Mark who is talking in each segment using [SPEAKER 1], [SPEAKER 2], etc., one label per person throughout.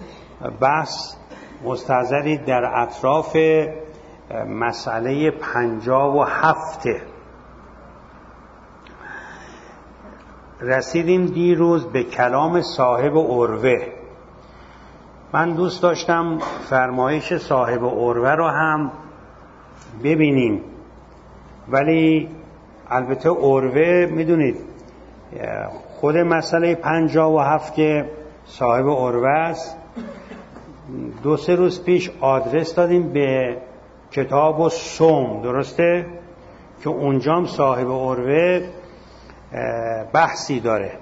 [SPEAKER 1] بحث مستحضری در اطراف مسئله 57. رسیدیم دیروز به کلام صاحب عروه. من دوست داشتم فرمایش صاحب عروه رو هم ببینیم، ولی البته عروه میدونید خود مسئله 57 که صاحب عروه است. 2-3 روز پیش آدرس دادیم به کتاب و صوم، درسته؟ که اونجام صاحب عروه بحثی داره.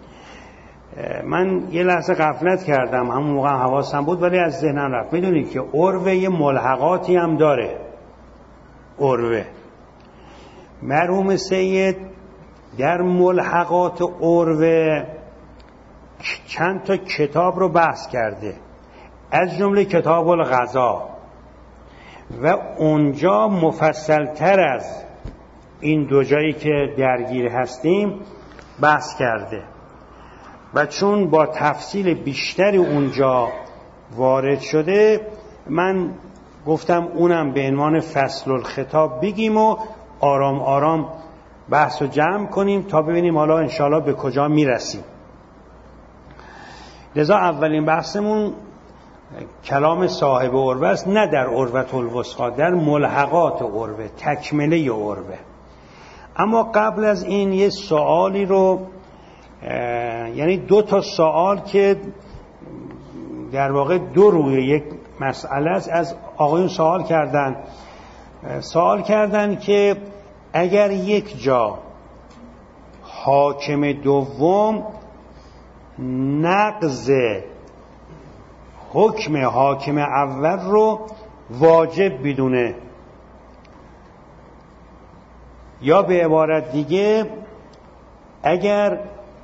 [SPEAKER 1] من یه لحظه غفلت کردم، همون موقع حواسم بود ولی از ذهنم رفت. میدونید که عروه یه ملحقاتی هم داره. عروه مرحوم سید در ملحقات عروه چند تا کتاب رو بحث کرده، از جمله کتاب الغذا، و اونجا مفصل تر از این دو جایی که درگیر هستیم بحث کرده، و چون با تفصیل بیشتری اونجا وارد شده من گفتم اونم به عنوان فصل الخطاب بگیم و آرام آرام بحث رو جمع کنیم تا ببینیم حالا انشاءالله به کجا میرسیم. لذا اولین بحثمون کلام صاحب عروه است، نه در عروة الوثقی، در ملحقات عروه، تکمله عروه. اما قبل از این یه سوالی رو، یعنی 2 تا سوال که در واقع 2 روی یک مسئله است، از آقایون سوال کردن که اگر یک جا حاکم دوم نقض حکم حاکم اول رو واجب بدونه، یا به عبارت دیگه اگر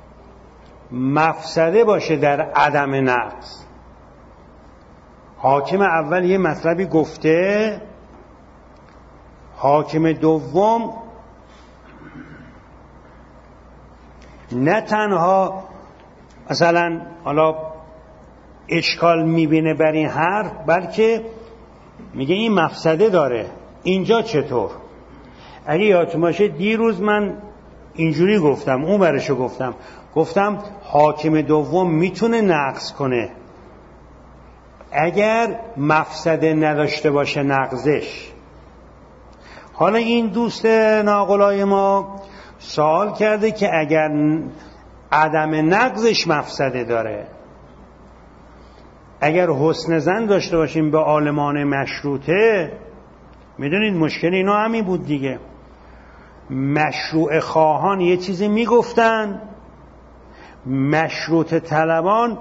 [SPEAKER 1] مفسده باشه در عدم نقض. حاکم اول یه مطلبی گفته، حاکم دوم نه تنها مثلا حالا اشکال میبینه بر این حرف، بلکه میگه این مفسده داره. اینجا چطور؟ اگه یادتون باشه دیروز من اینجوری گفتم، اون برشو گفتم حاکم دوم میتونه نقض کنه اگر مفسده نداشته باشه نقضش. حالا این دوست ناقلای ما سوال کرده که اگر عدم نقضش مفسده داره، اگر حسن ظن داشته باشیم به عالمان مشروطه، میدونید مشکل اینا همین بود دیگه. مشروع خواهان یه چیزی میگفتن، مشروط طلبان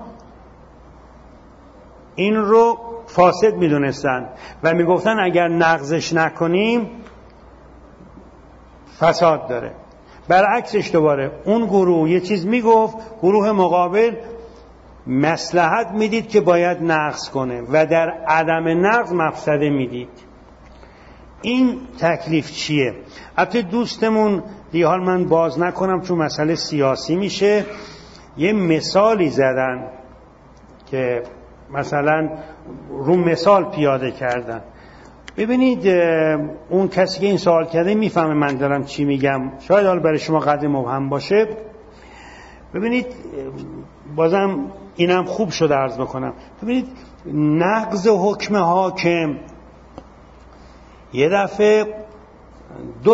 [SPEAKER 1] این رو فاسد میدونستن و میگفتن اگر نقضش نکنیم فساد داره. برعکسش دوباره اون گروه یه چیز میگفت، گروه مقابل مصلحت میدید که باید نقض کنه و در عدم نقض مفسده میدید. این تکلیف چیه؟ البته دوستمون دیگه حال من باز نکنم چون مسئله سیاسی میشه، یه مثالی زدن که مثلا رو مثال پیاده کردن. ببینید اون کسی که این سوال کرده میفهمه من دارم چی میگم، شاید حالا برای شما قدر مبهم باشه. ببینید بازم اینم خوب شده عرض بکنم. ببینید نقض حکم حاکم یه دفعه 2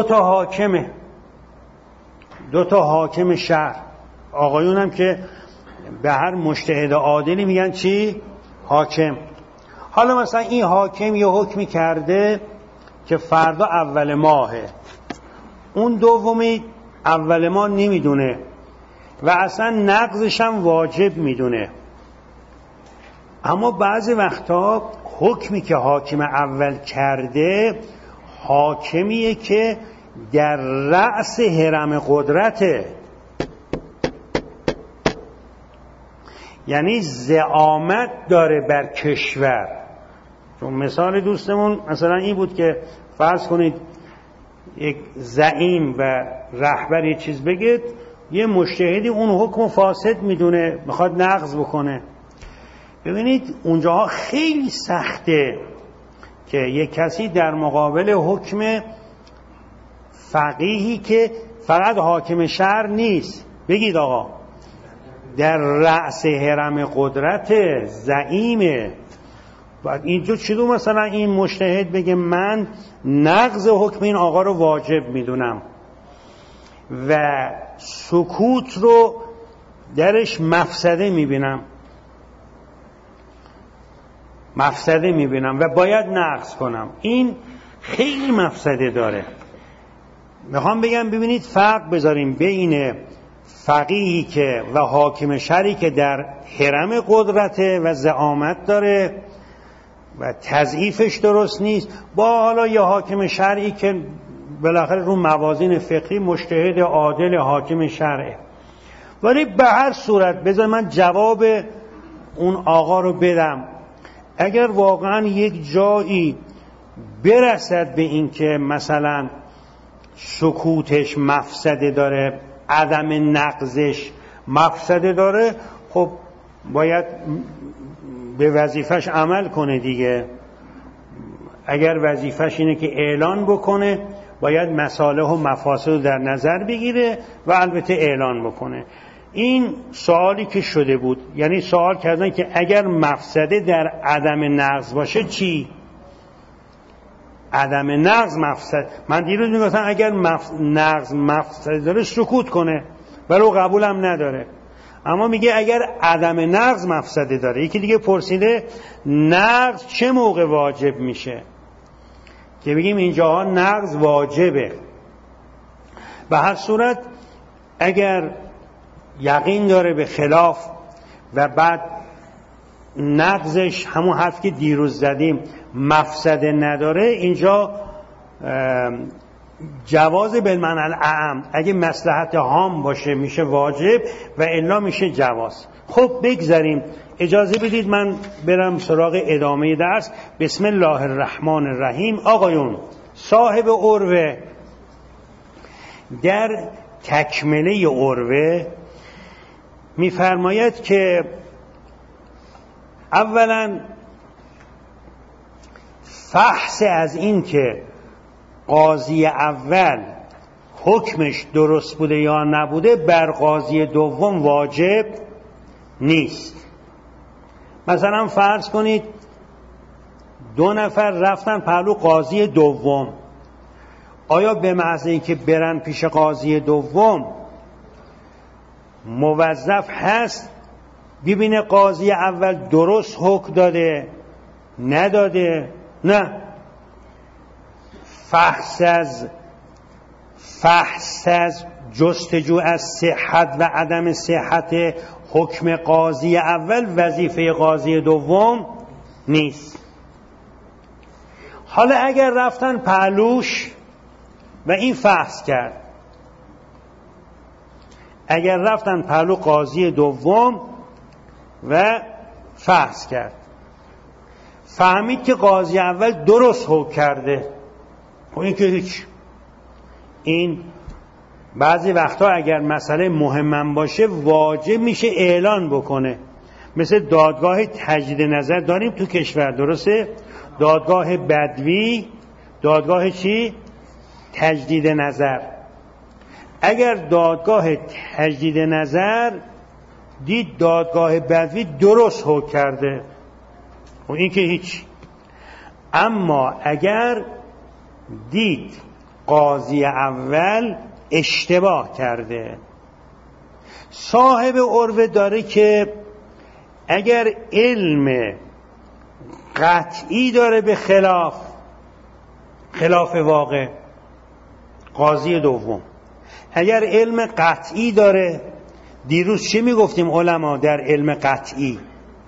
[SPEAKER 1] تا حاکم شهر، آقایون هم که به هر مجتهد عادلی میگن چی؟ حاکم. حالا مثلا این حاکم یه حکمی کرده که فردا اول ماهه، اون دومی اول ماه نمیدونه و اصلا نقضش هم واجب میدونه. اما بعضی وقتا حکمی که حاکم اول کرده حاکمیه که در رأس هرم قدرته، یعنی زعامت داره بر کشور. چون مثال دوستمون مثلا این بود که فرض کنید یک زعیم و رهبر یه چیز بگید، یه مجتهدی اون حکم فاسد میدونه میخواد نقض بکنه. ببینید اونجاها خیلی سخته که یک کسی در مقابل حکم فقیهی که فقط حاکم شهر نیست، بگید آقا در رأس حرم قدرت زعیمه، بعد اینجا چطور مثلا این مجتهد بگه من نقض حکم این آقا رو واجب میدونم و سکوت رو درش مفسده میبینم و باید نقض کنم. این خیلی مفسده داره. میخوام بگم ببینید فرق بذاریم بین فقیهی که و حاکم شرعی که در حرم قدرته و زعامت داره و تضعیفش درست نیست، با حالا یه حاکم شرعی که بالاخره رو موازین فقهی مجتهد عادل حاکم شرعه. ولی به هر صورت بذار من جواب اون آقا رو بدم. اگر واقعا یک جایی برسد به این که مثلا سکوتش مفسده داره، عدم نقضش مفسده داره، خب باید به وظیفش عمل کنه دیگه. اگر وظیفش اینه که اعلان بکنه، باید مصالح و مفاسد رو در نظر بگیره و البته اعلان بکنه. این سوالی که شده بود، یعنی سوال کردن که اگر مفسده در عدم نقض باشه چی؟ عدم نقض مفسد. من دیروز میگفتم اگر نقض مفسده داره سکوت کنه، ولو قبولم نداره. اما میگه اگر عدم نقض مفسده داره. یکی دیگه پرسیده نقض چه موقع واجب میشه؟ که بگیم اینجاها نقض واجبه. به هر صورت اگر یقین داره به خلاف و بعد نقضش همون حرف که دیروز زدیم مفسده نداره، اینجا جواز بالمعنی الاعم، اگه مصلحت عام باشه میشه واجب و الا میشه جواز. خب بگذاریم، اجازه بدید من برم سراغ ادامه درس. بسم الله الرحمن الرحیم. آقایون صاحب عروه در تکمله عروه میفرماید که اولا فحص از این که قاضی اول حکمش درست بوده یا نبوده بر قاضی دوم واجب نیست. مثلا فرض کنید 2 نفر رفتن پهلو قاضی دوم، آیا به محض اینکه برن پیش قاضی دوم موظف هست ببینه قاضی اول درست حکم داده نداده؟ نه. فحص از جستجو از صحت و عدم صحت حکم قاضی اول وظیفه قاضی دوم نیست. حالا اگر رفتن پهلوش و این فحص کرد، اگر رفتن پهلو قاضی دوم و فحص کرد، فهمید که قاضی اول درست حکم کرده، خب این که هیچ. این بعضی وقتا اگر مسئله مهمم باشه واجب میشه اعلان بکنه. مثل دادگاه تجدید نظر داریم تو کشور، درسته؟ دادگاه بدوی، دادگاه چی؟ تجدید نظر. اگر دادگاه تجدید نظر دید دادگاه بدوی درست حکم کرده، و این که هیچ. اما اگر دید قاضی اول اشتباه کرده، صاحب عروه داره که اگر علم قطعی داره به خلاف واقع قاضی دوم، اگر علم قطعی داره، دیروز چی میگفتیم علما در علم قطعی؟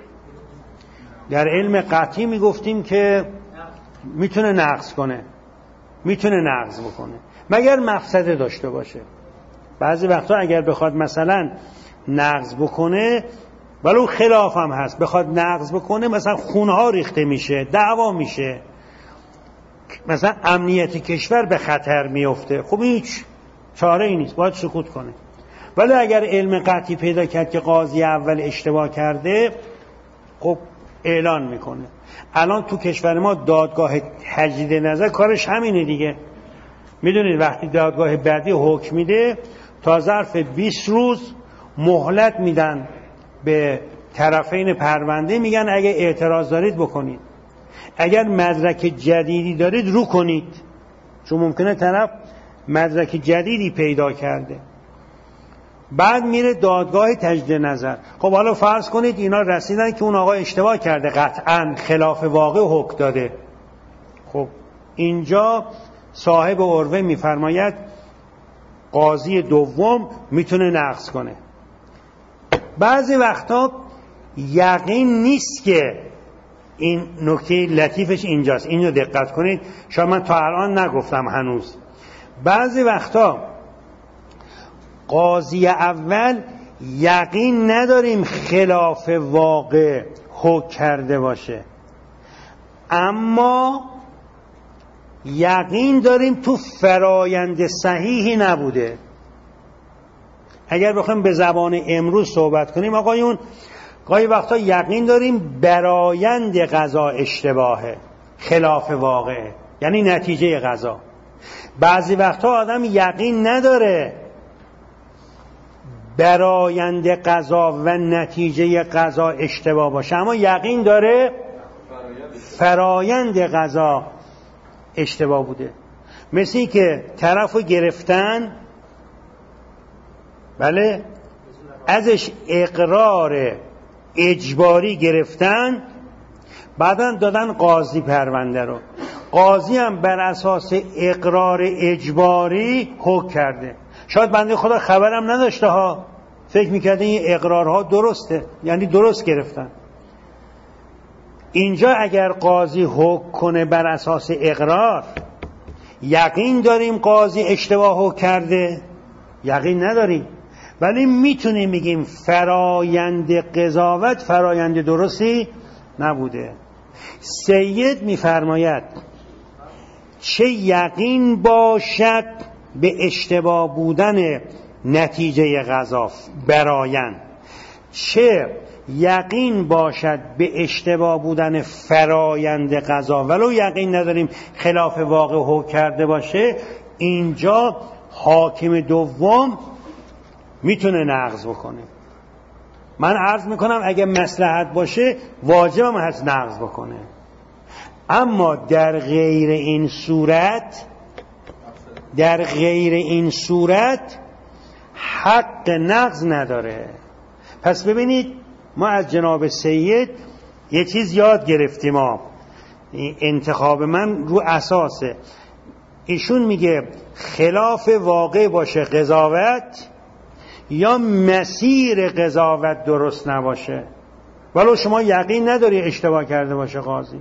[SPEAKER 1] در علم قطعی میگفتیم که میتونه نقض کنه، میتونه نقض بکنه مگر مفسده داشته باشه. بعضی وقتا اگر بخواد مثلا نقض بکنه ولو خلاف هم هست، بخواد نقض بکنه مثلا خونها ریخته میشه، دعوا میشه، مثلا امنیت کشور به خطر میفته، خب هیچ چاره ای نیست، باید سکوت کنه. ولی اگر علم قطعی پیدا کرد که قاضی اول اشتباه کرده، خب اعلان میکنه. الان تو کشور ما دادگاه تجدید نظر کارش همینه دیگه. میدونید وقتی دادگاه بعدی حکم میده تا ظرف 20 روز مهلت میدن به طرفین پرونده، میگن اگه اعتراض دارید بکنید، اگر مدرک جدیدی دارید رو کنید، چون ممکنه طرف مدرک جدیدی پیدا کرده. بعد میره دادگاه تجدید نظر. خب حالا فرض کنید اینا رسیدن که اون آقا اشتباه کرده، قطعاً خلاف واقع حکم داده. خب اینجا صاحب عروه میفرماید قاضی دوم میتونه نقض کنه. بعضی وقتا یقین نیست که این نکته لطیفش اینجاست، اینو دقت کنید، شاید من تا الان نگفتم هنوز. بعضی وقتا قاضی اول یقین نداریم خلاف واقع حکم کرده باشه، اما یقین داریم تو فرایند صحیحی نبوده. اگر بخوایم به زبان امروز صحبت کنیم آقایون، گاهی وقتا یقین داریم برآیند قضا اشتباهه، خلاف واقعه، یعنی نتیجه قضا. بعضی وقتا آدم یقین نداره برآیند قضا و نتیجه قضا اشتباه باشه، اما یقین داره فرایند قضا اشتباه بوده. مثل که طرفو گرفتن، بله، ازش اقرار اجباری گرفتن، بعداً دادن قاضی پرونده رو. قاضی هم بر اساس اقرار اجباری حکم کرده. شاید بنده خدا خبرم نداشته ها، فکر میکرده این اقرارها درسته، یعنی درست گرفتن. اینجا اگر قاضی حکم کنه بر اساس اقرار، یقین داریم قاضی اشتباه حکم کرده؟ یقین نداریم، ولی میتونیم بگیم فرایند قضاوت فرایند درستی نبوده. سید میفرماید چه یقین باشد به اشتباه بودن نتیجه قضا برآیند، چه یقین باشد به اشتباه بودن فرایند قضا، ولو یقین نداریم خلاف واقع حکم کرده باشه، اینجا حاکم دوم میتونه نقض بکنه. من عرض میکنم اگه مصلحت باشه واجبم هست نقض بکنه، اما در غیر این صورت حق نقض نداره. پس ببینید ما از جناب سید یه چیز یاد گرفتیم. ما انتخاب من رو اساسه، ایشون میگه خلاف واقع باشه قضاوت، یا مسیر قضاوت درست نباشه، ولو شما یقین نداری اشتباه کرده باشه قاضی.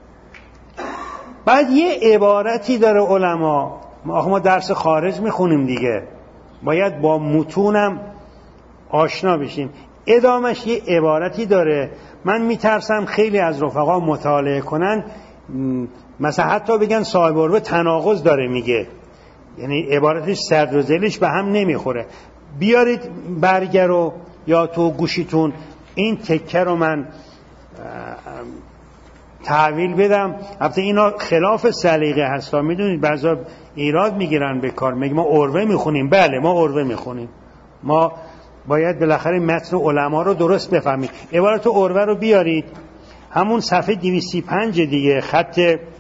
[SPEAKER 1] بعد یه عبارتی داره علما، ما درس خارج میخونیم دیگه، باید با متونم آشنا بشیم. ادامش یه عبارتی داره، من میترسم خیلی از رفقا مطالعه کنن مثلا حتی بگن صاحب عروه تناقض داره میگه، یعنی عبارتش سرد و ذیلش به هم نمیخوره. بیارید برگر رو یا تو گوشیتون این تکه رو من تحویل بدم. البته اینا خلاف سلیقه هستا، میدونید بعضا ایراد میگیرن به کار، میگه ما عروه میخونیم. بله ما عروه میخونیم، ما باید بالاخره متن علما رو درست بفهمید. عبارت عروه رو بیارید، همون صفحه 235 دیگه، خط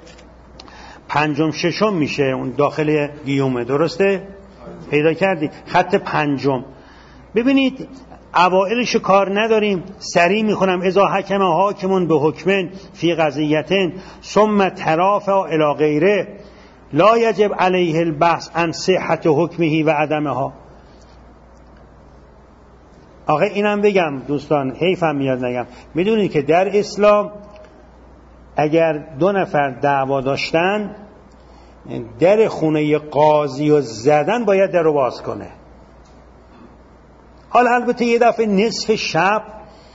[SPEAKER 1] 5-6 میشه، اون داخل گیومه، درسته؟ پیدا کردی خط 5. ببینید اوائلش کار نداریم، سریع میخونم. اذا حکم حاکمون به حکمن فی قضیتن ثم ترافع الی غیره لا یجب علیه البحث عن صحت حکمه و عدمها. آخه اینم بگم دوستان، حیفم میاد نگم، میدونید که در اسلام اگر 2 نفر دعوا داشتن، در خونه قاضی و زدن باید در رو باز کنه. حالا البته یه دفعه نصف شب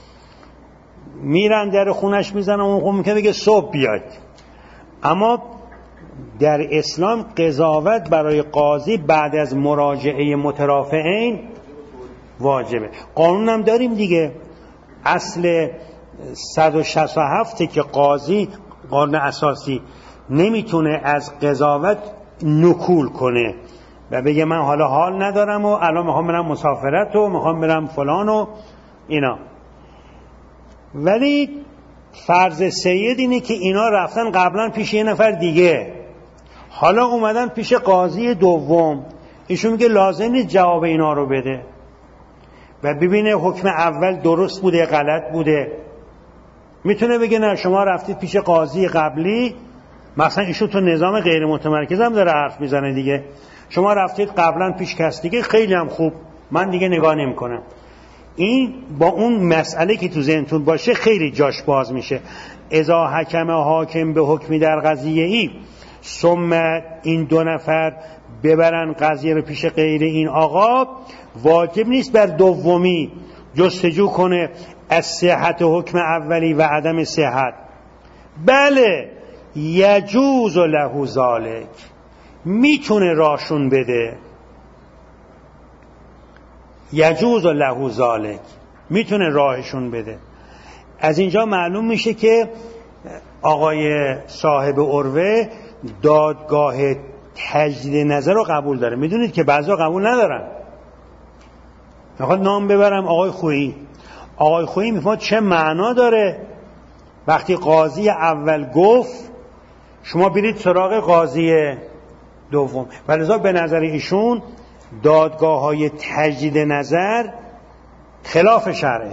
[SPEAKER 1] میرن در خونش میزنن، اون ممکنه بگه صبح بیاید، اما در اسلام قضاوت برای قاضی بعد از مراجعه مترافعین واجبه. قانون هم داریم دیگه، اصل 167 که قاضی قانون اساسی نمیتونه از قضاوت نکول کنه و بگه من حال ندارم و الان میخوام برم مسافرت و میخوام برم فلان و اینا. ولی فرض سید اینه که اینا رفتن قبلا پیش یه نفر دیگه، حالا اومدن پیش قاضی دوم، ایشون میگه لازم نیست جواب اینا رو بده و ببینه حکم اول درست بوده غلط بوده. میتونه بگه نه شما رفتید پیش قاضی قبلی، مثلا ایشون تو نظام غیر متمرکز هم داره حرف میزنه دیگه، شما رفتید قبلا پیش کس دیگه، خیلی هم خوب، من دیگه نگاه نمی کنم. این با اون مسئله که تو ذهنتون باشه خیلی جاش باز میشه. اذا حکم حاکم به حکمی در قضیه ای ثم این دو نفر ببرن قضیه رو پیش غیر این آقا، واجب نیست بر دومی جستجو کنه از صحت حکم اولی و عدم صحت، بله یجوز له ذالک، میتونه راشون بده، یجوز له ذالک، میتونه راهشون بده. از اینجا معلوم میشه که آقای صاحب عروه دادگاه تجدید نظر رو قبول داره. میدونید که بعضا قبول ندارن. میخواد نام ببرم آقای خویی. آقای خویی میفهمد چه معنا داره وقتی قاضی اول گفت شما برید سراغ قاضی دوم. ولذا به نظر ایشون دادگاه های تجدید نظر خلاف شرعه،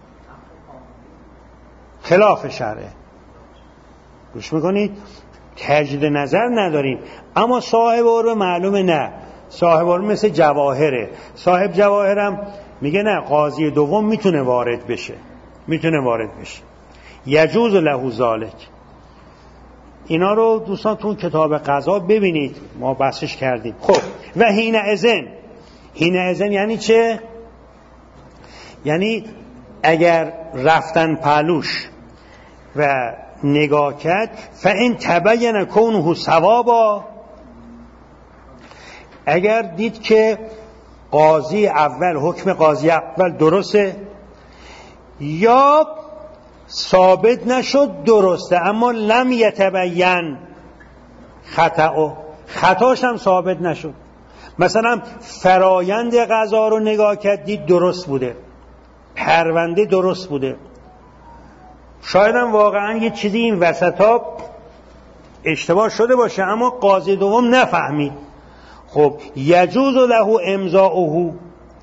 [SPEAKER 1] خلاف شرعه. گوش میکنید؟ تجدید نظر نداریم. اما صاحب عروه معلومه نه، صاحب عروه مثل جواهره، صاحب جواهرم میگه نه قاضی دوم میتونه وارد بشه، میتونه وارد بشه، یجوز له ذالک. اینا رو دوستان تو کتاب قضا ببینید، ما بحثش کردیم. خب و حین اذن یعنی چه؟ یعنی اگر رفتن پهلوش و نگاه کرد فإن تبین کونه صوابا، اگر دید که قاضی اول حکم قاضی اول درسته یا ثابت نشد درسته اما لم یتبین خطاش هم ثابت نشد، مثلا فرایند قضا رو نگاه کرد دید درست بوده، پرونده درست بوده، شاید هم واقعا یه چیزی این وسطا اشتباه شده باشه اما قاضی دوم نفهمید، خب یجوز له امضاؤه،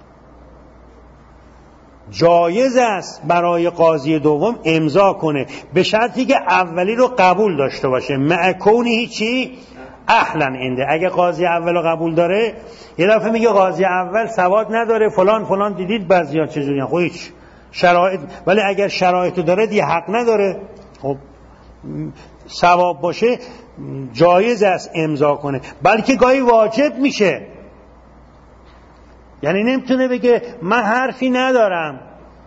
[SPEAKER 1] جایز است برای قاضی دوم امضا کنه به شرطی که اولی رو قبول داشته باشه، مع کونه چی؟ اهلا عنده. اگه قاضی اول رو قبول داره، یه دفعه میگه قاضی اول سواد نداره فلان، دیدید بعضیا چجوریه، خب هیچ شرایط، ولی اگر شرایط داره دیگه حق نداره، خب ثواب باشه جایز است امضا کنه، بلکه گاهی واجب میشه. یعنی نمیتونه بگه من حرفی ندارم،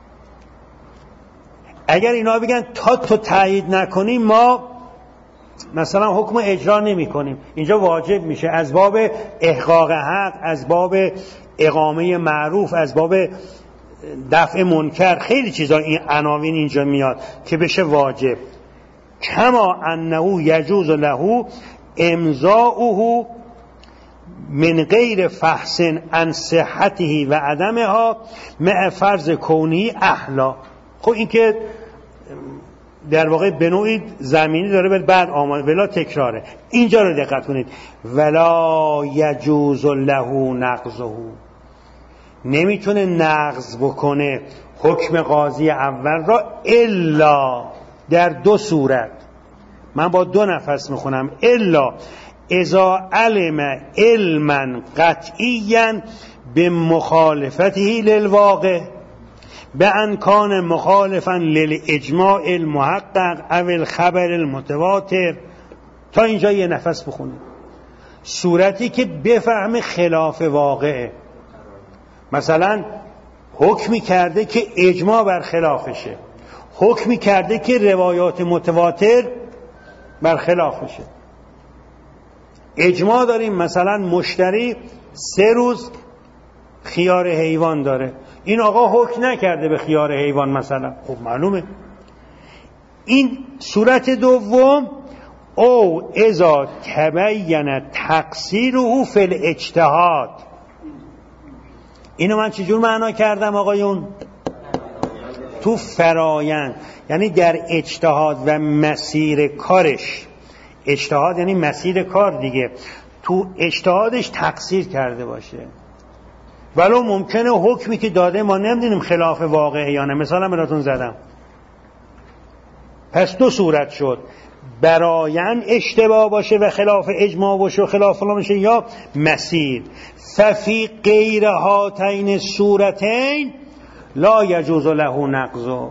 [SPEAKER 1] اگر اینا بگن تا تو تایید نکنی ما مثلا حکم اجرا نمی کنیم، اینجا واجب میشه از باب احقاق حق، از باب اقامه معروف، از باب دفع منکر، خیلی چیزا این عناوین اینجا میاد که بشه واجب. کما انه یجوز له امضاؤه من غیر فحص عن صحته و عدمها مع فرض کونی احلا. خب این که در واقع به نوعی زمینی داره ولی بعد آمد ولا تکراره. اینجا رو دقت کنید، ولا یجوز له نقضه، نمیتونه نقض بکنه حکم قاضی اول را الا در دو صورت، من با دو نفس میخونم، الا اذا علم علما قطعیا به مخالفته للواقع به ان کان مخالفا للاجماع المحقق او الخبر المتواتر. تا اینجا یه نفس بخونید. صورتی که بفهم خلاف واقعه، مثلا حکمی کرده که اجماع بر خلافشه، حکمی کرده که روایات متواتر بر خلافشه. اجماع داریم مثلا مشتری 3 روز خیار حیوان داره، این آقا حکم نکرده به خیار حیوان مثلا، خب معلومه این صورت دوم او اذا تبین تقصیره فی الاجتهاد. اینو من چجور معنا کردم آقایون؟ تو فرایند، یعنی در اجتهاد و مسیر کارش. اجتهاد یعنی مسیر کار دیگه. تو اجتهادش تقصیر کرده باشه، ولو ممکنه حکمی که داده ما نمیدونیم خلاف واقعه یا نه. مثلا براتون زدم. پس دو صورت شد: برایند اشتباه باشه و خلاف اجماع باشه و خلاف فلان باشه، یا مسیر. ففی غیر هاتین صورتین لا یجوز له نقض.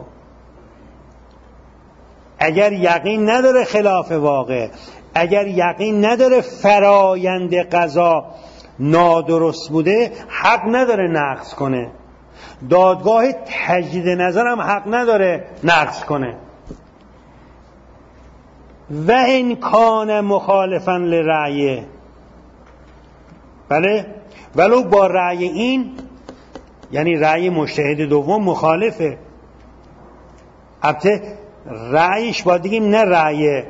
[SPEAKER 1] اگر یقین نداره خلاف واقع، اگر یقین نداره فرایند قضا نادرست بوده، حق نداره نقض کنه. دادگاه تجدید نظر هم حق نداره نقض کنه. و ان کان مخالفا لرأیه، بله، ولو با رأی این، یعنی رأی مجتهد دوم مخالفه. البته رأیش باید بگیم نه رأی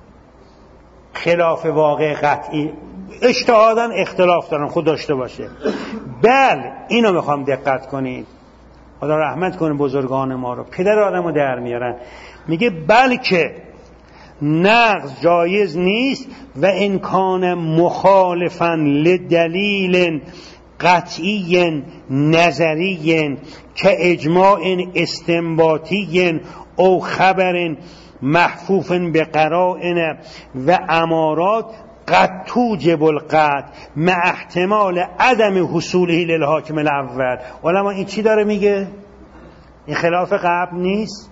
[SPEAKER 1] خلاف واقع قطعی، اجتهاداً اختلاف دارن، خود داشته باشه. بله، اینو میخوام دقت کنید. خدا رحمت کنه بزرگان ما رو، پدر آدمو در میارن. میگه بلکه نقض جایز نیست و ان کان مخالفا لدلیل قطعی نظری که اجماع استنباطی او خبر محفوف به قرائن و امارات قد توجب القطع مع احتمال عدم حصوله للحاکم الاول. علما این چی داره میگه؟ این خلاف قبل نیست؟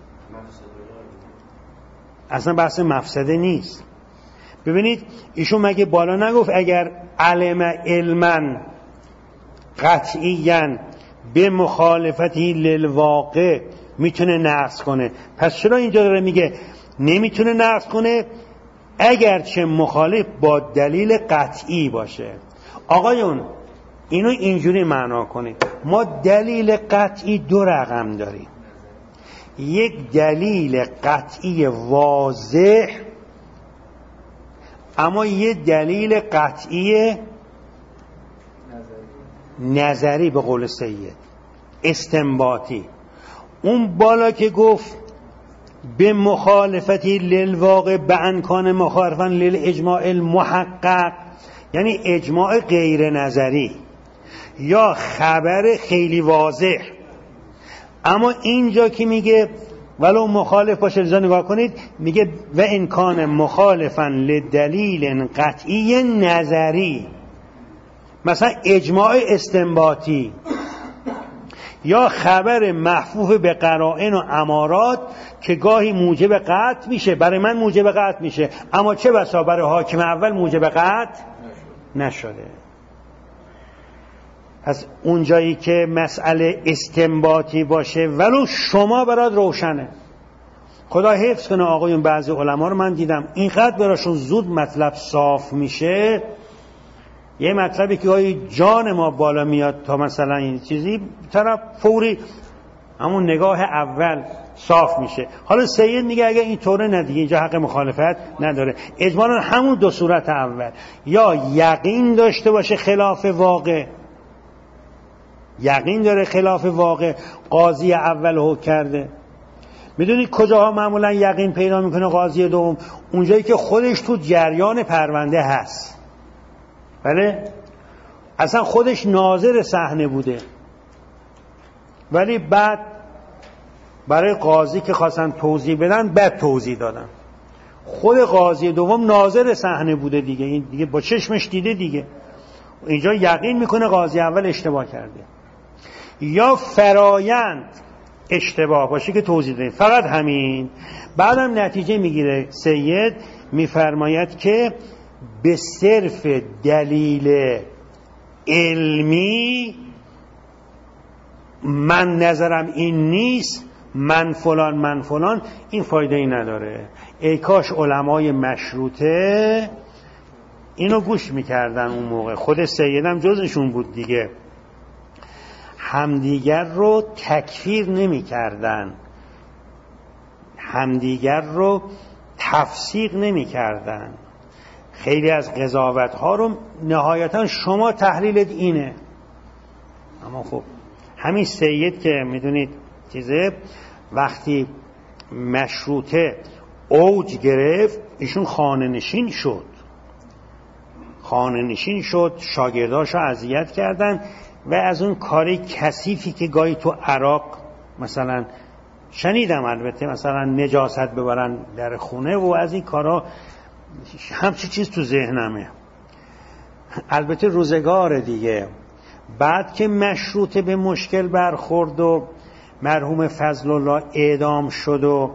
[SPEAKER 1] اصلا بحث مفسده نیست. ببینید ایشون مگه بالا نگفت اگر علم علما قطعیاً به مخالفتی للواقع میتونه نقض کنه؟ پس چرا اینجا داره میگه نمیتونه نقض کنه اگرچه مخالف با دلیل قطعی باشه؟ آقایون اینو اینجوری معنا کنید. ما دلیل قطعی دو رقم داریم: یک دلیل قطعی واضح، اما یه دلیل قطعی نظری به قول سید، استنباطی. اون بالا که گفت به مخالفتی للواقع به انکان مخالفن للاجماع المحقق، یعنی اجماع غیر نظری یا خبر خیلی واضح. اما اینجا که میگه ولو مخالف باشه، رضا نگاه کنید، میگه و ان کان مخالفا لدلیل قطعی نظری، مثلا اجماع استنباطی یا خبر محفوف به قرائن و امارات که گاهی موجب قطع میشه. برای من موجب قطع میشه، اما چه بسا برای حاکم اول موجب قطع نشده. پس اونجایی که مسئله استنباطی باشه ولو شما برات روشنه، خدا حفظ کنه آقایون، بعضی علما رو من دیدم اینقدر براشون زود مطلب صاف میشه، یه مطلبی که گاهی جان ما بالا میاد تا مثلا این چیزی، طرف فوری همون نگاه اول صاف میشه. حالا سید میگه اگه این طوره ندیگه اینجا حق مخالفت نداره. اجمالا همون دو صورت اول، یا یقین داشته باشه خلاف واقع، یقین داره خلاف واقع، قاضی اول حکم کرده. میدونید کجاها معمولا یقین پیدا میکنه قاضی دوم؟ اونجایی که خودش تو جریان پرونده هست، بله، اصلا خودش ناظر صحنه بوده، ولی بعد برای قاضی که خواستن توضیح بدن بعد توضیح دادن. خود قاضی دوم ناظر صحنه بوده دیگه، این دیگه با چشمش دیده دیگه. اینجا یقین میکنه قاضی اول اشتباه کرده. یا فرایند اشتباه باشه که توضیح دادیم، فقط همین. بعدم نتیجه میگیره سید، میفرماید که به صرف دلیل علمی من نظرم این نیست، من فلان، این فایده ای نداره. ای کاش علمای مشروطه اینو گوش میکردن اون موقع. خود سیدم جزشون بود دیگه، همدیگر رو تکفیر نمیکردن، همدیگر رو تفسیق نمی کردن. خیلی از قضاوت ها رو نهایتا شما تحلیلت اینه. اما خب همین سید که میدونید چیزه، وقتی مشروطه اوج گرفت ایشون خانه نشین شد، شاگرداشو اذیت کردن و از اون کاری کثیفی که گاهی تو عراق مثلا شنیدم، البته مثلا نجاست ببرن در خونه و از این کارا، همچی چیز تو ذهنمه. البته روزگار دیگه بعد که مشروطه به مشکل برخورد و مرحوم فضل الله اعدام شد و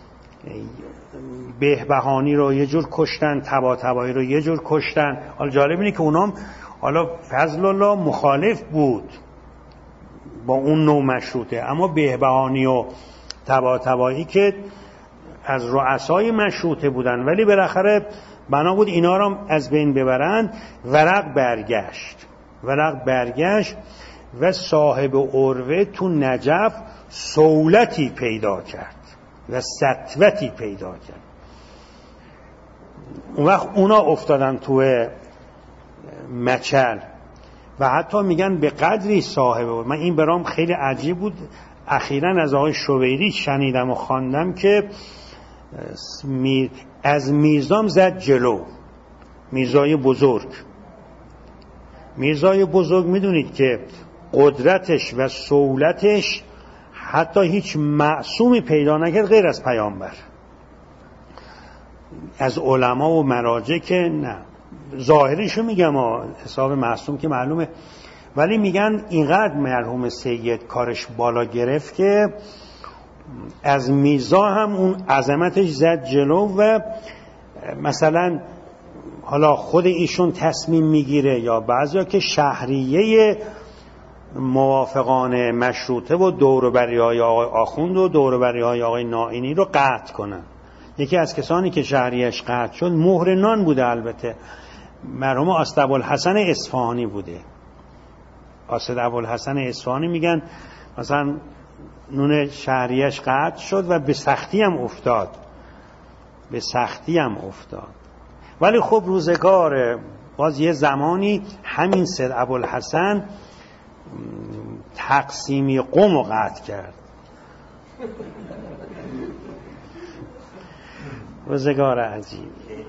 [SPEAKER 1] بهبهانی رو یه جور کشتن، طباطبایی رو یه جور کشتن. حالا جالب اینه که اونام، حالا فضل الله مخالف بود با اون نوع مشروطه، اما بهبهانی و طباطبایی که از رؤسای مشروطه بودن، ولی بالاخره بنا بود اینا رو از بین ببرن. ورق برگشت و صاحب عروه تو نجف سهولتی پیدا کرد و سطوتی پیدا کرد. اون وقت اونا افتادن تو مچل و حتی میگن به قدری صاحب بود. من این برام خیلی عجیب بود، اخیراً از آقای شویری شنیدم و خواندم که از میرزام زد جلو. میرزای بزرگ میدونید که قدرتش و سهولتش حتی هیچ معصومی پیدا نکرد غیر از پیامبر. از علما و مراجع که نه، ظاهرشو میگم حساب معصوم که معلومه، ولی میگن اینقدر مرحوم سید کارش بالا گرفت که از میرزا هم اون عظمتش زد جلو و مثلا حالا خود ایشون تصمیم میگیره یا بعضیا که شهریه موافقان مشروطه و دوروبری‌های آقای آخوند و دوروبری‌های آقای نائینی رو قطع کنن. یکی از کسانی که شهریه‌اش قطع شد مهر نان بوده، البته مرحوم آسد ابوالحسن اصفهانی بوده. آسد ابوالحسن اصفهانی میگن مثلا نون شهریه‌اش قطع شد و به سختی هم افتاد. ولی خب روزگار باز یه زمانی همین سید ابوالحسن تقسیمی قم رو قطع کرد. روزگار عجیب.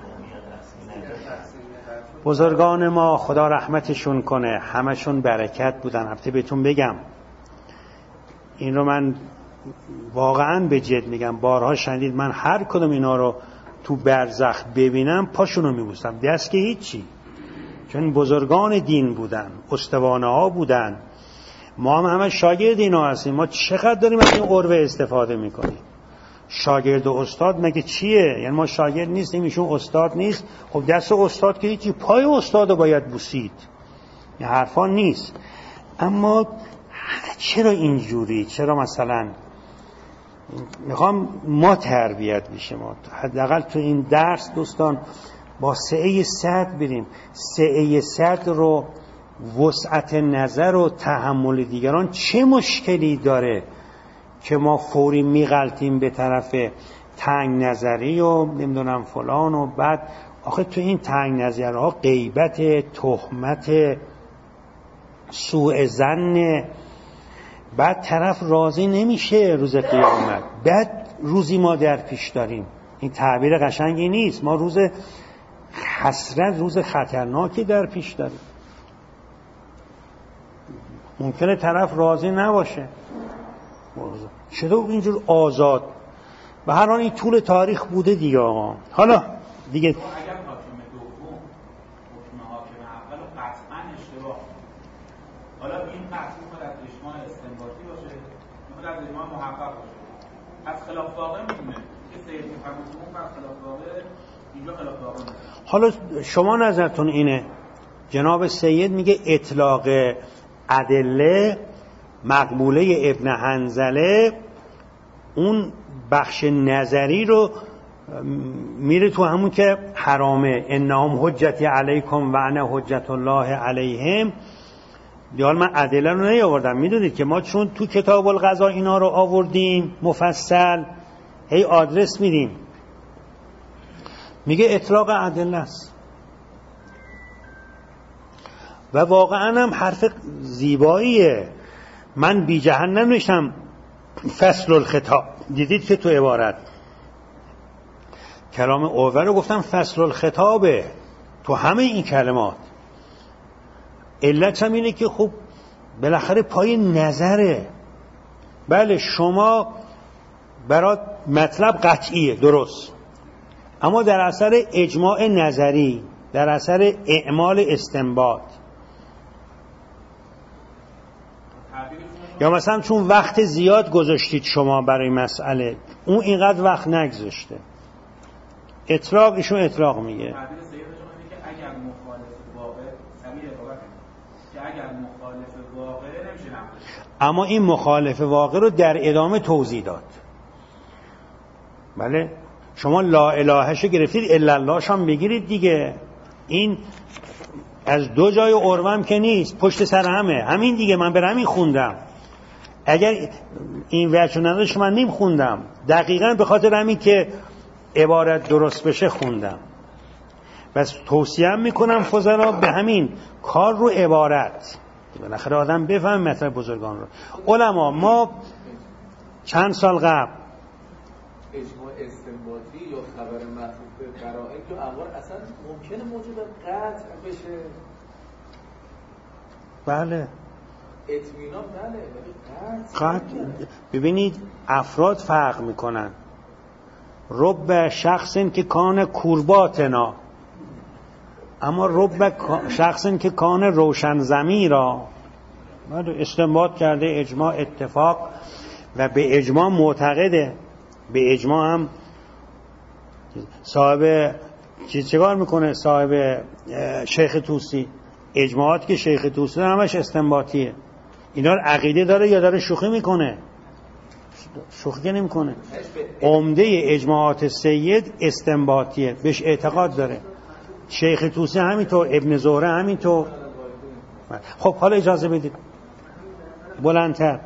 [SPEAKER 1] بزرگان ما خدا رحمتشون کنه، همشون برکت بودن. البته بهتون بگم این رو من واقعا به جد میگم، بارها شنید من هر کدوم اینا رو تو برزخ ببینم پاشونو میبوسم، دست که هیچی، چون بزرگان دین بودن، استوانه ها بودن. ما هم همه شاگرد اینا هستیم. ما چقدر داریم از این عروه استفاده میکنیم. شاگرد و استاد مگه چیه؟ یعنی ما شاگرد نیستیم، ایشون استاد نیست. خب دست استاد که هیچی، پای استاد رو باید بوسید. این حرفا نیست. اما چرا اینجوری؟ چرا مثلا میخوام ما تربیت بشیم، حداقل تو این درس دوستان با سعه صدر بریم. سعه صدر رو، وسعت نظر و تحمل دیگران چه مشکلی داره که ما فوری میغلطیم به طرف تنگ نظری و نمیدونم فلان و بعد آخه تو این تنگ نظرها غیبت، تهمت، سوء ظن، بعد طرف راضی نمیشه روز قیامت. بعد روزی ما در پیش داریم، این تعبیر قشنگی نیست، ما روز حسرت، روز خطرناکی در پیش داریم. ممکنه طرف راضی نباشه. چطور اینجور آزاد؟ به هر حال این طول تاریخ بوده دیگه آقا. حالا دیگه
[SPEAKER 2] اگر حاکم دوم حکم حاکم اول و قطعا اشتباه، حالا این قطعی خود از اجماع استنباطی باشه، خود از اجماع محقق باشه، از خلاف واقع میدونه که سید محمد دوم از خلاف واقع اینجا خلاف واقع میدونه.
[SPEAKER 1] حالا شما نظرتون اینه؟ جناب سید میگه اطلاق ادله مقبوله ابن حنظله اون بخش نظری رو میره تو همون که حرامه، انهم حجتی علیکم و انا حجت الله علیهم. دیگه من ادله رو نیاوردم، میدونید که ما چون تو کتاب القضا اینا رو آوردیم مفصل، هی آدرس میدیم. میگه اطلاق ادله است و واقعا هم حرف زیباییه. من بی جهنم نوشتم فصل الخطاب، دیدید که تو عبارت کلام اوور رو گفتم فصل الخطابه تو همه این کلمات. علت هم اینه که خب بالاخره پای نظره. بله شما برات مطلب قطعیه، درست، اما در اثر اجماع نظری، در اثر اعمال استنباط، یا مثلا چون وقت زیاد گذاشتید شما برای مسئله، اون اینقدر وقت نگذاشته. اطلاق ایشون اطلاق میگه.
[SPEAKER 2] تعبیر سید شما اینه که اگر مخالف واقع سمیع عبارت که اگر مخالف واقع نمیشه نقلش.
[SPEAKER 1] اما این مخالف واقع رو در ادامه توضیح داد. بله شما لا الهش گرفتید، الا اللهش هم بگیرید دیگه. این از دو جای اروم که نیست، پشت سر همین دیگه. من برم این خوندم. اگر این وجه نداشت من نیم خوندم. دقیقاً به خاطر همین که عبارت درست بشه خوندم. بس توصیه هم میکنم فضلا به همین کار رو عبارت، بالاخره آدم بفهم مطلب بزرگان رو. علما ما چند سال قبل
[SPEAKER 3] اجماع استنباطی یا خبر مطلوب به قرائن تو اول اصلا ممکنه موجب قطع بشه.
[SPEAKER 1] بله
[SPEAKER 3] اطمینان، بله ولی
[SPEAKER 1] قطع. ببینید افراد فرق میکنن. رب شخص که کان کورباتنا، اما رب شخص که کان روشن ضمیرا. استنباط کرده اجماع اتفاق و به اجماع معتقده. به اجماع هم صاحب چیکار میکنه؟ صاحب شیخ طوسی اجماعات که شیخ طوسی همش استنباطیه. اینا عقیده داره یا داره شوخی میکنه؟ شوخی که نمیکنه. عمده اجماعات سید استنباطیه، بهش اعتقاد داره. شیخ طوسی همینطور، ابن زهره همینطور. خب حالا اجازه بدید بلندتر.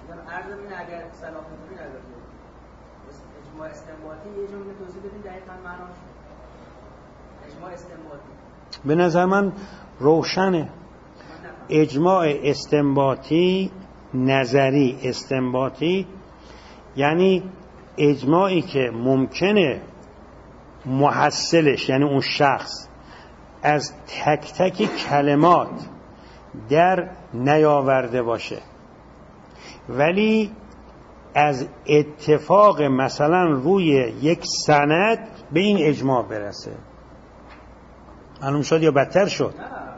[SPEAKER 1] به نظر من روشنه. اجماع استنباطی، نظری استنباطی، یعنی اجماعی که ممکنه محصلش، یعنی اون شخص، از تک تک کلمات در نیاورده باشه ولی از اتفاق مثلا روی یک سند به این اجماع برسه. معلوم شد یا بدتر شد؟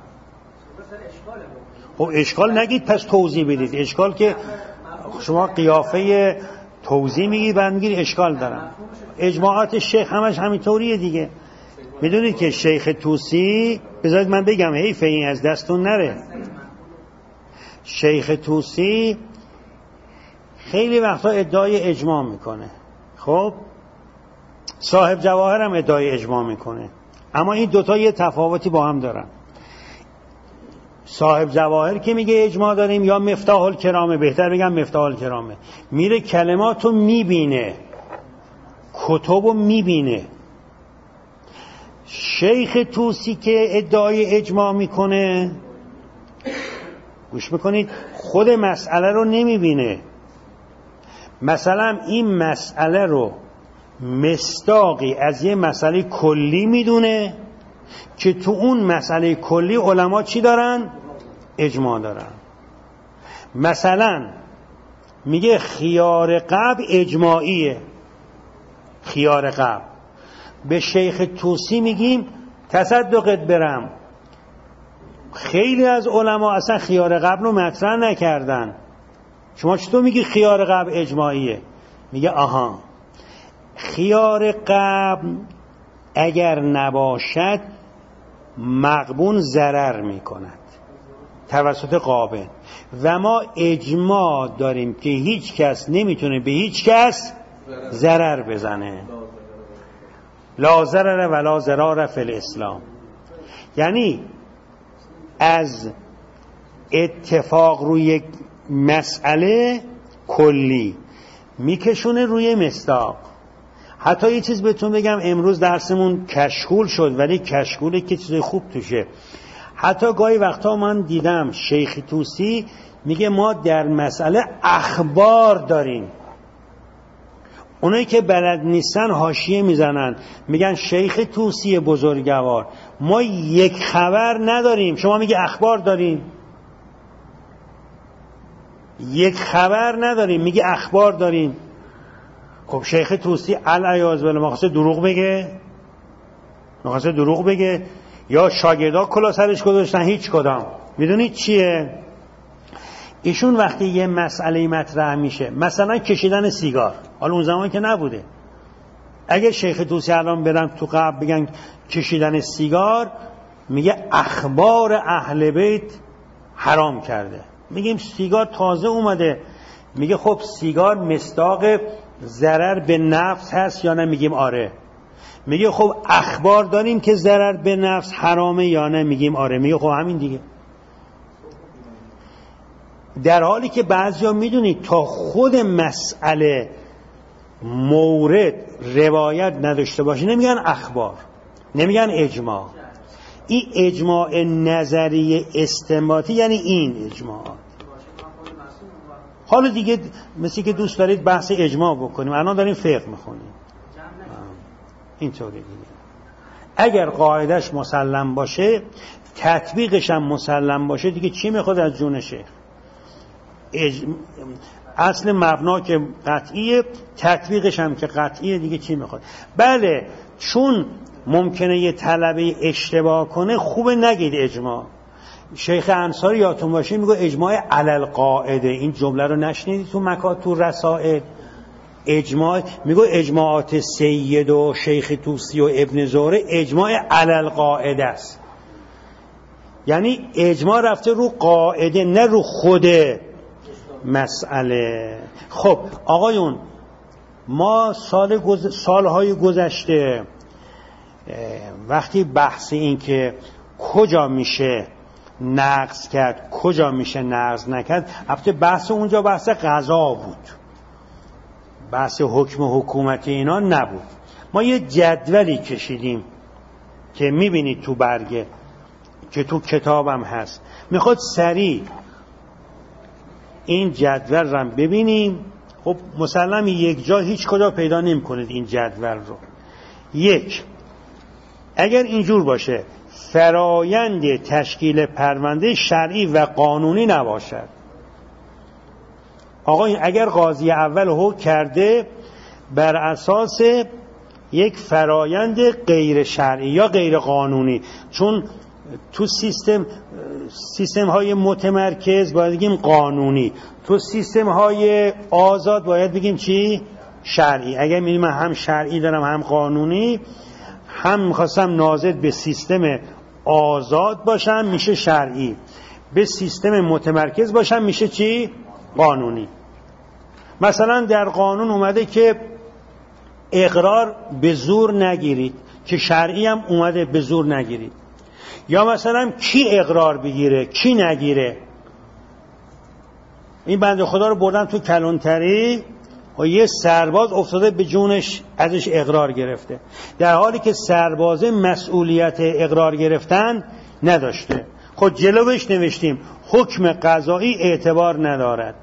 [SPEAKER 1] خب اشکال نگید پس توضیح بدید. اشکال که شما قیافه توضیح میگید بعد میگید اشکال دارم. اجماعات شیخ همش همینطوریه دیگه. میدونید که شیخ طوسی، بذارید من بگم حیف این از دستون نره، شیخ طوسی خیلی وقتا ادعای اجماع میکنه. خب صاحب جواهر هم ادعای اجماع میکنه، اما این دوتا یه تفاوتی با هم دارن. صاحب جواهر که میگه اجماع داریم، یا مفتاح الکرامه، بهتر بگم مفتاح الکرامه، میره کلماتو میبینه، کتبو میبینه. شیخ طوسی که ادعای اجماع میکنه، گوش میکنید، خود مسئله رو نمیبینه. مثلا این مسئله رو مصداقی از یه مسئله کلی میدونه که تو اون مسئله کلی علما چی دارن؟ اجماع دارن. مثلا میگه خیار قبل اجماعیه، خیار قبل. به شیخ طوسی میگیم تصدقت برم، خیلی از علما اصلا خیار قبل رو مطرح نکردن. شما چطور میگی خیار قبل اجماعیه؟ میگه آها، خیار قبل اگر نباشد مغبون ضرر میکند توسط قابل، و ما اجماع داریم که هیچ کس نمیتونه به هیچ کس ضرر بزنه. لا ضرر ولا ضرار فی الاسلام. یعنی از اتفاق روی یک مسئله کلی میکشونه روی مصداق. حتی یه چیز بهتون بگم، امروز درسمون کشکول شد ولی کشکوله که چیز خوب توشه. حتی گاهی وقتا من دیدم شیخ طوسی میگه ما در مسئله اخبار داریم. اونایی که بلد نیستن حاشیه میزنن میگن شیخ طوسی بزرگوار ما یک خبر نداریم، شما میگه اخبار داریم. یک خبر نداریم میگه اخبار داریم. خب شیخ طوسی العیاذ بالله مخواسته دروغ بگه یا شاگردا کلا سرش گذاشتن هیچ کدام. میدونید چیه؟ ایشون وقتی یه مسئله مطرح میشه، مثلا کشیدن سیگار، حالا اون زمان که نبوده، اگه شیخ طوسی الان برن تو قبر بگن کشیدن سیگار، میگه اخبار اهل بیت حرام کرده. میگیم سیگار تازه اومده، میگه خب سیگار مصداق ضرر به نفس هست یا نه؟ میگیم آره. میگه خب اخبار داریم که ضرر به نفس حرامه یا نه؟ میگیم آره. میگه خب همین دیگه. در حالی که بعضیا میدونید تا خود مسئله مورد روایت نداشته باشه نمیگن اخبار، نمیگن اجماع. این اجماع نظری استنباطی یعنی این اجماع. حالا دیگه مثل که دوست دارید بحث اجماع بکنیم، الان داریم فقه میخونیم اینطوری دیگه. اگر قاعدش مسلم باشه تطبیقش هم مسلم باشه دیگه چی میخواد از جون شیخ؟ اصل مبنا که قطعیه، تطبیقش هم که قطعیه، دیگه چی میخواد؟ بله چون ممکنه یه طلبه اشتباه کنه خوبه نگید اجماع. شیخ انصاری یادتون باشه میگه اجماع علل قاعده. این جمله رو نشنیدید تو مکاتب رسائل؟ اجماع میگه اجماعات سید و شیخ طوسی و ابن زهره اجماع علل قاعده است، یعنی اجماع رفته رو قاعده نه رو خود مسئله. خب آقایون ما سالهای گذشته وقتی بحث این که کجا میشه نقض کرد کجا میشه نقض نکرد، البته بحث اونجا بحث قضا بود، بحث حکم حکومتی اینا نبود. ما یه جدولی کشیدیم که میبینید تو برگه که تو کتابم هست، میخواد سریع این جدول رو ببینیم. خب مسلم یک جا هیچ کجا پیدا نمی کنید این جدول رو. یک، اگر اینجور باشه فرایند تشکیل پرونده شرعی و قانونی نباشد. آقا اگر قاضی اول حکم کرده بر اساس یک فرایند غیر شرعی یا غیر قانونی، چون تو سیستم های متمرکز باید بگیم قانونی، تو سیستم های آزاد باید بگیم چی؟ شرعی. اگر میگیم من هم شرعی دارم هم قانونی، هم میخواستم ناظر به سیستم آزاد باشم میشه شرعی، به سیستم متمرکز باشم میشه چی؟ قانونی. مثلا در قانون اومده که اقرار به زور نگیرید، که شرعی هم اومده به زور نگیرید. یا مثلا کی اقرار بگیره کی نگیره. این بنده خدا رو بردن تو کلانتری و یه سرباز افتاده به جونش ازش اقرار گرفته، در حالی که سرباز مسئولیت اقرار گرفتن نداشته. خود جلوش نوشتیم حکم قضایی اعتبار ندارد،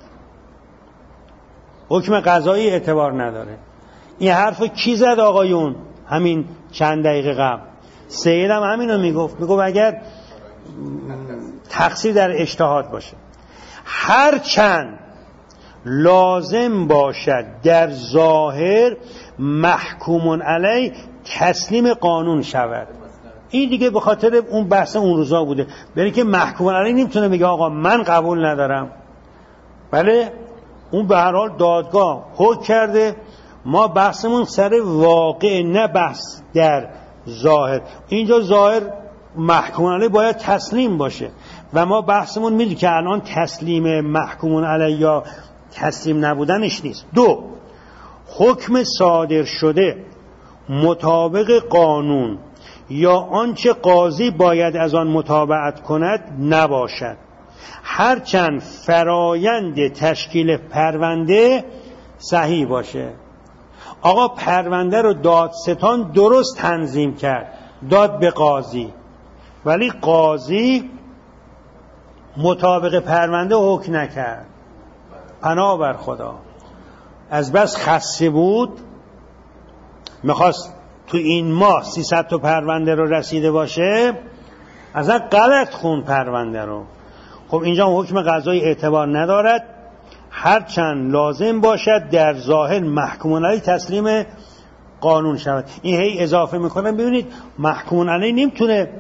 [SPEAKER 1] حکم قضایی اعتبار نداره. این حرفو کی زد آقایون؟ همین چند دقیقه قبل سید هم همینو میگفت اگر تقصیر در اجتهاد باشه، هر چند لازم باشد در ظاهر محکوم علی تسلیم قانون شود. این دیگه به خاطر اون بحث اون روزا بوده، برای که محکوم علی نمیتونه بگه آقا من قبول ندارم. بله اون به هر حال دادگاه حکم کرده، ما بحثمون سر واقع نه بحث در ظاهر. اینجا ظاهر محکوم علی باید تسلیم باشه و ما بحثمون میدونی که الان تسلیم محکوم علی یا تسلیم نبودنش نیست. دو، حکم صادر شده مطابق قانون یا آنچه قاضی باید از آن متابعت کند نباشد، هرچند فرایند تشکیل پرونده صحیح باشه. آقا پرونده رو دادستان درست تنظیم کرد، داد به قاضی، ولی قاضی مطابق پرونده حکم نکرد. پناه بر خدا، از بس خسته بود، میخواست تو این ماه 300 تا پرونده رو رسیده باشه، اصلا غلط خون پرونده رو. خب اینجا حکم قضایی اعتبار ندارد، هرچند لازم باشد در ظاهر محکوم علیه تسلیم قانون شود. این هی اضافه میکنم. ببینید محکوم علیه نمیتونه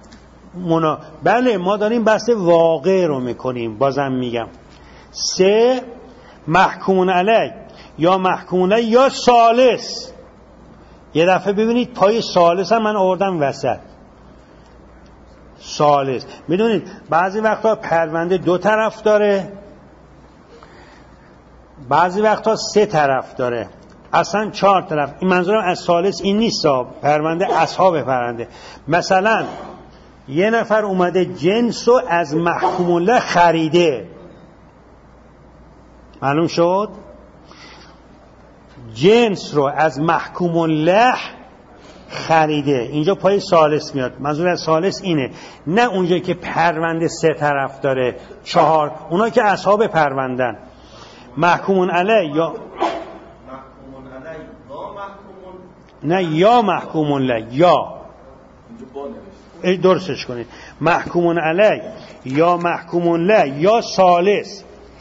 [SPEAKER 1] بله ما داریم بحث واقع رو میکنیم. بازم میگم 3 محکوم علیه یا محکوم علیه یا ثالث. یه دفعه ببینید پای ثالث هم من آوردم وسط. ثالث میدونید بعضی وقتا پرونده 2 طرف داره، بعضی وقتا 3 طرف داره، اصلا 4 طرف. این منظورم از ثالث این نیست، پرونده اصحاب پرونده. مثلا یه نفر اومده جنس رو از محکوم الله خریده، معلوم شد جنس رو از محکوم الله خریده، اینجا پای ثالث میاد. منظور از ثالث اینه، نه اونجا که پرونده 3 طرف داره 4، اونا که اصحاب پروندن. محکومون علیه یا
[SPEAKER 3] محکومون علیه یا محکومون
[SPEAKER 1] نه یا محکومون له یا درستش کنید. محکومون علیه یا محکومون له یا ثالث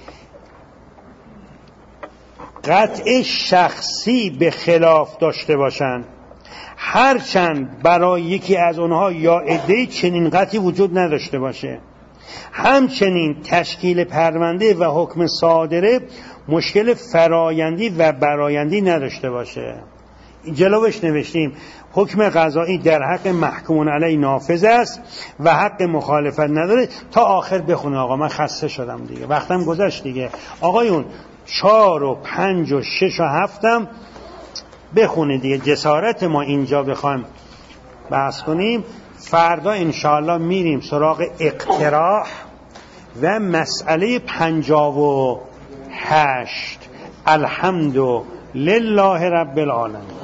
[SPEAKER 1] قطع شخصی به خلاف داشته باشند، هرچند برای یکی از اونها یا عده‌ای چنین قطعی وجود نداشته باشه. همچنین تشکیل پرونده و حکم صادره مشکل فرایندی و برایندی نداشته باشه. جلوش نوشتیم حکم قضایی در حق محکوم علیه نافذ است و حق مخالفت نداره. تا آخر بخونه آقا، من خسته شدم دیگه، وقتم گذشت دیگه. آقایون 4 و 5 و 6 و 7 هم بخونه دیگه، جسارت ما اینجا بخوایم بحث کنیم. فردا انشاءالله میریم سراغ اقتراح و مسئله 58. الحمد لله رب العالمین.